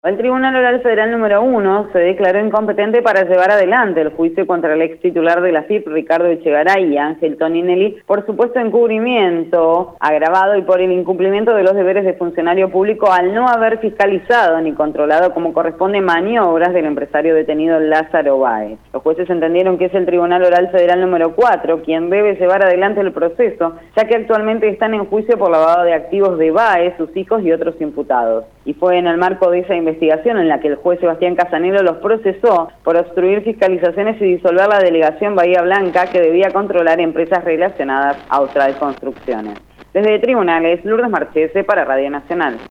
El Tribunal Oral Federal número 1 se declaró incompetente para llevar adelante el juicio contra el ex titular de la AFIP, Ricardo Echegaray, y Ángel Toninelli, por supuesto encubrimiento agravado y por el incumplimiento de los deberes de funcionario público al no haber fiscalizado ni controlado como corresponde maniobras del empresario detenido Lázaro Báez. Los jueces entendieron que es el Tribunal Oral Federal número 4 quien debe llevar adelante el proceso, ya que actualmente están en juicio por lavado de activos de Báez, sus hijos y otros imputados. Y fue en el marco de esa investigación en la que el juez Sebastián Casanelo los procesó por obstruir fiscalizaciones y disolver la delegación Bahía Blanca que debía controlar empresas relacionadas a Austral Construcciones. Desde tribunales, Lourdes Marchese para Radio Nacional.